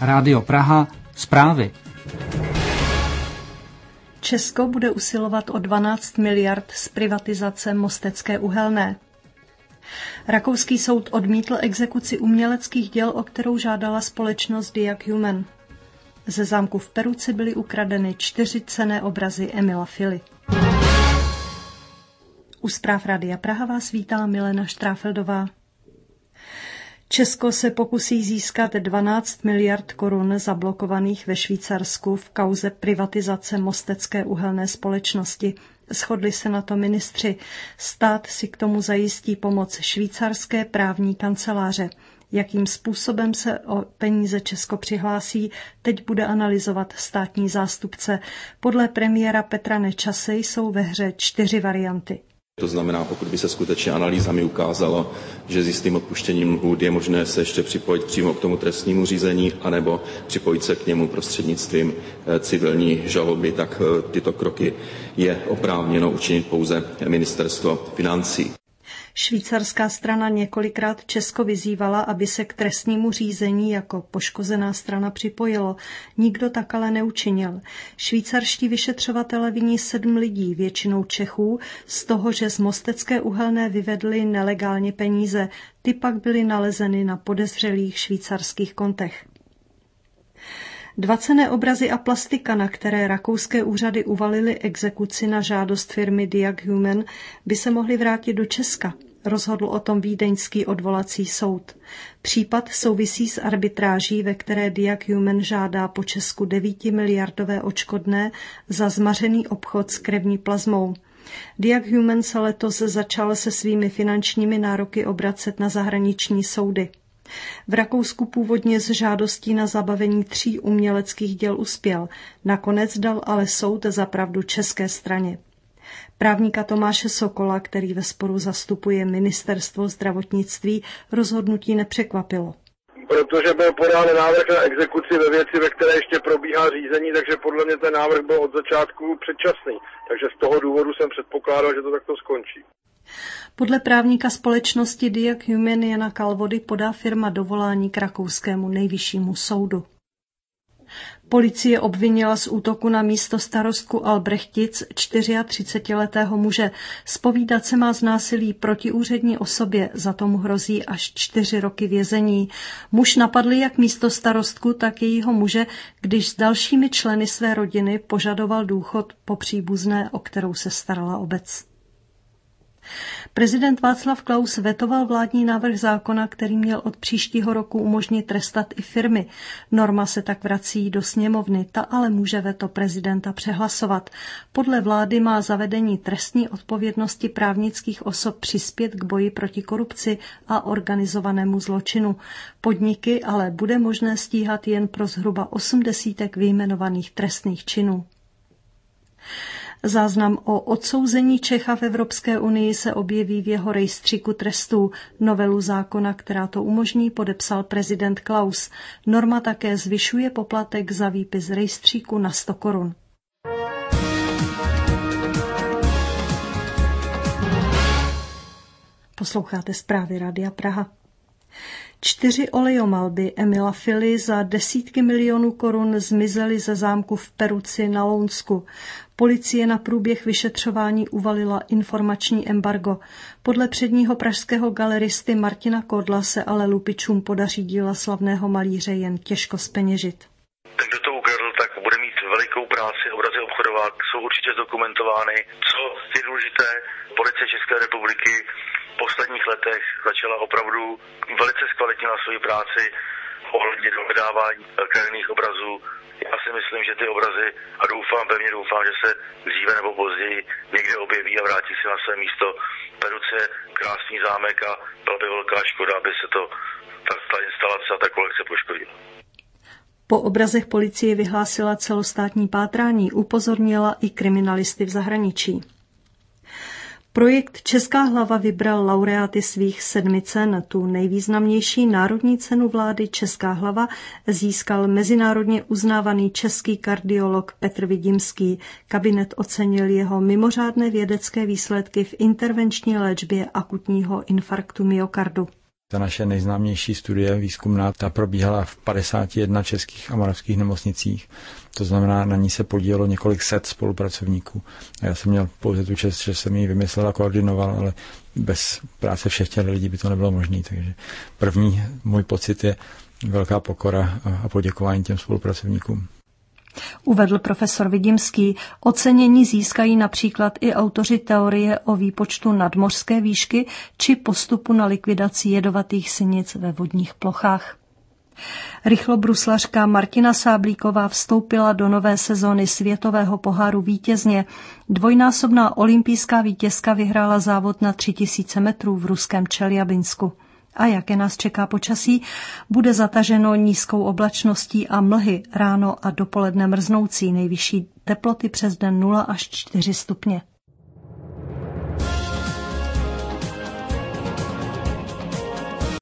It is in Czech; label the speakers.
Speaker 1: Rádio Praha, zprávy.
Speaker 2: Česko bude usilovat o 12 miliard z privatizace Mostecké uhelné. Rakouský soud odmítl exekuci uměleckých děl, o kterou žádala společnost Diag Human. Ze zámku v Peruci byly ukradeny 4 cenné obrazy Emila Fily. U zpráv Rádia Praha vás vítá Milena Štráfeldová. Česko se pokusí získat 12 miliard korun zablokovaných ve Švýcarsku v kauze privatizace Mostecké uhelné společnosti. Shodli se na to ministři. Stát si k tomu zajistí pomoc švýcarské právní kanceláře. Jakým způsobem se o peníze Česko přihlásí, teď bude analyzovat státní zástupce. Podle premiéra Petra Nečase jsou ve hře 4 varianty.
Speaker 3: To znamená, pokud by se skutečně analýzami ukázalo, že s jistým odpuštěním lhůt je možné se ještě připojit přímo k tomu trestnímu řízení, anebo připojit se k němu prostřednictvím civilní žaloby, tak tyto kroky je oprávněno učinit pouze ministerstvo financí.
Speaker 2: Švýcarská strana několikrát Česko vyzývala, aby se k trestnímu řízení jako poškozená strana připojilo. Nikdo tak ale neučinil. Švýcarští vyšetřovatelé viní 7 lidí, většinou Čechů, z toho, že z Mostecké uhelné vyvedli nelegálně peníze. Ty pak byly nalezeny na podezřelých švýcarských kontech. 2 cenné obrazy a plastika, na které rakouské úřady uvalily exekuci na žádost firmy Diag Human, by se mohly vrátit do Česka. Rozhodl o tom vídeňský odvolací soud. Případ souvisí s arbitráží, ve které Diag Human žádá po Česku 9 miliardové odškodné za zmařený obchod s krevní plazmou. Diag Human se letos začal se svými finančními nároky obracet na zahraniční soudy. V Rakousku původně s žádostí na zabavení 3 uměleckých děl uspěl. Nakonec dal ale soud za pravdu české straně. Právníka Tomáše Sokola, který ve sporu zastupuje ministerstvo zdravotnictví, rozhodnutí nepřekvapilo.
Speaker 4: Protože byl podán návrh na exekuci ve věci, ve které ještě probíhá řízení, takže podle mě ten návrh byl od začátku předčasný. Takže z toho důvodu jsem předpokládal, že to takto skončí.
Speaker 2: Podle právníka společnosti Diag Human Jana Kalvody podá firma dovolání k rakouskému nejvyššímu soudu. Policie obvinila z útoku na místostarostku Albrechtic 34letého muže. Zpovídat se má z násilí proti úřední osobě, za tomu hrozí až 4 roky vězení. Muž napadl jak místostarostku, tak jejího muže, když s dalšími členy své rodiny požadoval důchod po příbuzné, o kterou se starala obec. Prezident Václav Klaus vetoval vládní návrh zákona, který měl od příštího roku umožnit trestat i firmy. Norma se tak vrací do sněmovny, ta ale může veto prezidenta přehlasovat. Podle vlády má zavedení trestní odpovědnosti právnických osob přispět k boji proti korupci a organizovanému zločinu. Podniky ale bude možné stíhat jen pro zhruba 80 vyjmenovaných trestných činů. Záznam o odsouzení Čecha v Evropské unii se objeví v jeho rejstříku trestů. Novelu zákona, která to umožní, podepsal prezident Klaus. Norma také zvyšuje poplatek za výpis rejstříku na 100 korun. Posloucháte zprávy Rádia Praha. 4 olejomalby Emila Fily za desítky milionů korun zmizely ze zámku v Peruci na Lounsku. Policie na průběh vyšetřování uvalila informační embargo. Podle předního pražského galeristy Martina Kodla se ale lupičům podaří díla slavného malíře jen těžko zpeněžit.
Speaker 5: Ten, kdo to ukradl, tak bude mít velikou práci, obrazy obchodovat, jsou určitě zdokumentovány. Co je důležité, policie České republiky v posledních letech začala opravdu velice zkvalitnila svoji práci ohledně dohledávání krajinných obrazů. Já si myslím, že ty obrazy, a pevně doufám, že se dříve nebo později někde objeví a vrátí se na své místo. Peruce je krásný zámek a byla by velká škoda, aby se ta instalace a ta kolekce poškodila.
Speaker 2: Po obrazech policie vyhlásila celostátní pátrání, upozornila i kriminalisty v zahraničí. Projekt Česká hlava vybral laureáty svých 7 cen. Tu nejvýznamnější národní cenu vlády Česká hlava získal mezinárodně uznávaný český kardiolog Petr Vidimský. Kabinet ocenil jeho mimořádné vědecké výsledky v intervenční léčbě akutního infarktu myokardu.
Speaker 6: Ta naše nejznámější studie výzkumná, ta probíhala v 51 českých a moravských nemocnicích. To znamená, na ní se podílelo několik set spolupracovníků. A já jsem měl pouze tu čest, že jsem ji vymyslel a koordinoval, ale bez práce všech těch lidí by to nebylo možné. Takže první můj pocit je velká pokora a poděkování těm spolupracovníkům.
Speaker 2: Uvedl profesor Vidimský. Ocenění získají například i autoři teorie o výpočtu nadmořské výšky či postupu na likvidaci jedovatých sinic ve vodních plochách. Rychlobruslařka Martina Sáblíková vstoupila do nové sezóny světového poháru vítězně. Dvojnásobná olympijská vítězka vyhrála závod na 3000 metrů v ruském Čeljabinsku. A jaké nás čeká počasí? Bude zataženo nízkou oblačností a mlhy, ráno a dopoledne mrznoucí, nejvyšší teploty přes den 0 až 4 stupně.